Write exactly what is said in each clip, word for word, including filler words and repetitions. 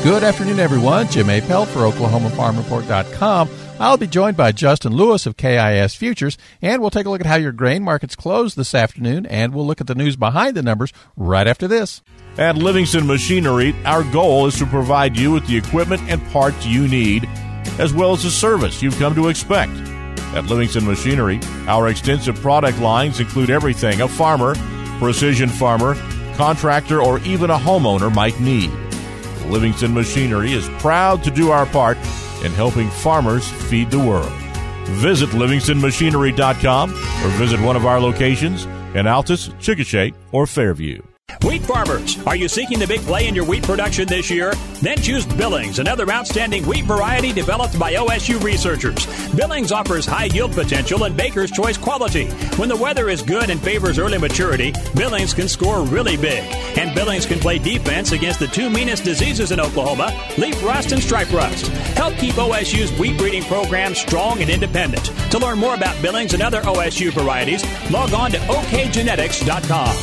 Good afternoon, everyone. Jim Appel for Oklahoma Farm Report dot com. I'll be joined by Justin Lewis of K I S Futures, and we'll take a look at how your grain markets closed this afternoon, and we'll look at the news behind the numbers right after this. At Livingston Machinery, our goal is to provide you with the equipment and parts you need, as well as the service you've come to expect. At Livingston Machinery, our extensive product lines include everything a farmer, precision farmer, contractor, or even a homeowner might need. Livingston Machinery is proud to do our part in helping farmers feed the world. Visit Livingston Machinery dot com or visit one of our locations in Altus, Chickasha, or Fairview. Wheat farmers, are you seeking the big play in your wheat production this year? Then choose Billings, another outstanding wheat variety developed by O S U researchers. Billings offers high yield potential and Baker's Choice quality. When the weather is good and favors early maturity, Billings can score really big. And Billings can play defense against the two meanest diseases in Oklahoma, leaf rust and stripe rust. Help keep O S U's wheat breeding program strong and independent. To learn more about Billings and other O S U varieties, log on to O K genetics dot com.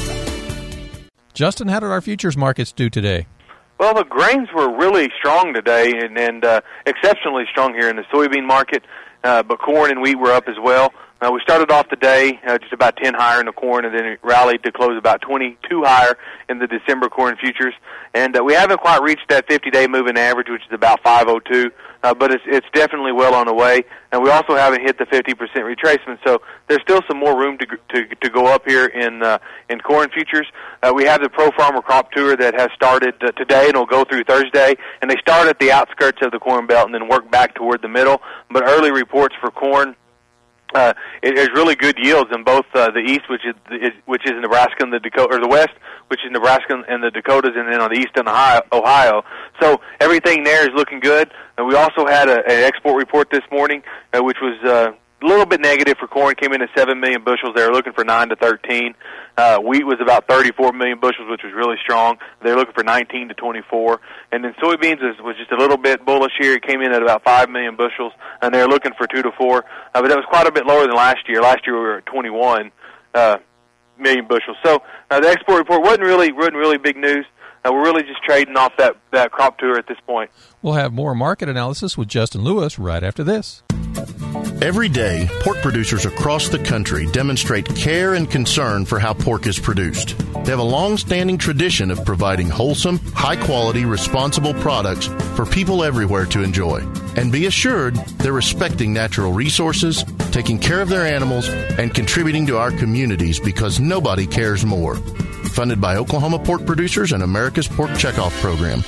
Justin, how did our futures markets do today? Well, the grains were really strong today and, and uh, exceptionally strong here in the soybean market, uh, but corn and wheat were up as well. Uh, we started off the day uh, just about ten higher in the corn, and then it rallied to close about twenty-two higher in the December corn futures. And uh, we haven't quite reached that fifty-day moving average, which is about five oh two, uh, but it's, it's definitely well on the way. And we also haven't hit the fifty percent retracement, so there's still some more room to to, to go up here in uh, in corn futures. Uh, we have the Pro Farmer Crop Tour that has started uh, today and will go through Thursday, and they start at the outskirts of the Corn Belt and then work back toward the middle. But early reports for corn, Uh, it, there's really good yields in both uh, the east, which is, is which is Nebraska and the Dakota, or the west, which is Nebraska and the Dakotas, and then on the east in Ohio. Ohio. So everything there is looking good. And we also had a, an export report this morning, uh, which was uh, a little bit negative for corn. Came in at seven million bushels. They were looking for nine to thirteen. Uh, wheat was about thirty-four million bushels, which was really strong. They're looking for nineteen to twenty-four. And then soybeans was, was just a little bit bullish here. It came in at about five million bushels, and they're looking for two to four. Uh, but that was quite a bit lower than last year. Last year we were at twenty-one uh, million bushels. So uh, the export report wasn't really wasn't really big news. Uh, we're really just trading off that, that crop tour at this point. We'll have more market analysis with Justin Lewis right after this. Every day, pork producers across the country demonstrate care and concern for how pork is produced. They have a long-standing tradition of providing wholesome, high-quality, responsible products for people everywhere to enjoy. And be assured they're respecting natural resources, taking care of their animals, and contributing to our communities because nobody cares more. Funded by Oklahoma Pork Producers and America's Pork Checkoff Program.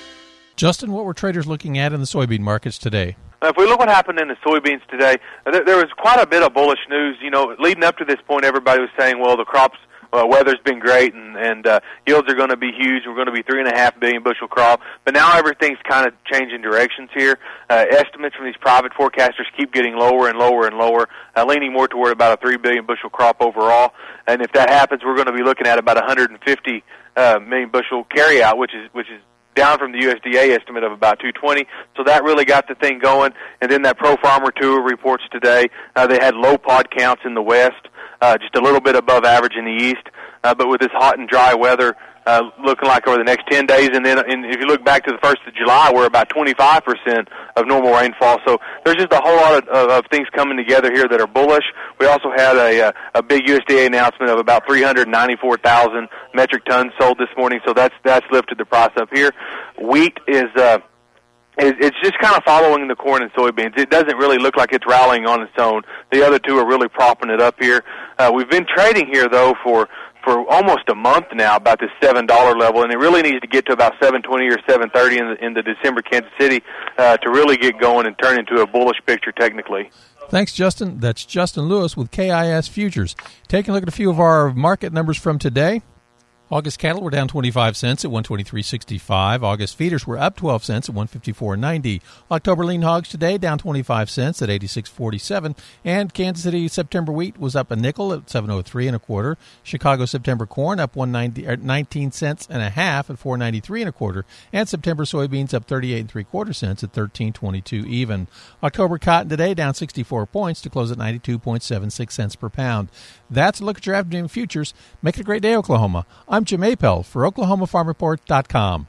Justin, what were traders looking at in the soybean markets today? If we look what happened in the soybeans today, there, there was quite a bit of bullish news. You know, leading up to this point, everybody was saying, well, the crops, uh, weather's been great, and, and uh, yields are going to be huge. We're going to be three and a half billion bushel crop. But now everything's kind of changing directions here. Uh, estimates from these private forecasters keep getting lower and lower and lower, uh, leaning more toward about a three billion bushel crop overall. And if that happens, we're going to be looking at about one hundred fifty uh, million bushel carryout, which is which is down from the U S D A estimate of about two twenty. So that really got the thing going. And then that Pro Farmer Tour reports today. Uh, they had low pod counts in the west, uh, just a little bit above average in the east. Uh, but with this hot and dry weather uh, looking like over the next ten days, and then and if you look back to the first of July, we're about twenty-five percent of normal rainfall. So there's just a whole lot of, of, of things coming together here that are bullish. We also had a, a, a big U S D A announcement of about three hundred ninety-four thousand metric tons sold this morning, so that's that's lifted the price up here. Wheat is uh, is it's just kind of following the corn and soybeans. It doesn't really look like it's rallying on its own. The other two are really propping it up here. Uh, we've been trading here though for for almost a month now, about this seven dollar level, and it really needs to get to about seven twenty or seven thirty in the, in the December Kansas City uh, to really get going and turn into a bullish picture technically. Thanks, Justin. That's Justin Lewis with K I S Futures. Taking a look at a few of our market numbers from today. August cattle were down twenty-five cents at one twenty-three sixty-five. August feeders were up twelve cents at one fifty-four ninety. October lean hogs today down twenty-five cents at eighty-six forty-seven. And Kansas City September wheat was up a nickel at seven oh three and a quarter. Chicago September corn up one ninety, nineteen cents and a half at four ninety-three and a quarter. And September soybeans up thirty-eight and three quarter cents at thirteen twenty-two even. October cotton today down sixty-four points to close at ninety-two point seven six cents per pound. That's a look at your afternoon futures. Make it a great day, Oklahoma. I'm Jim Appel for Oklahoma Farm Report dot com.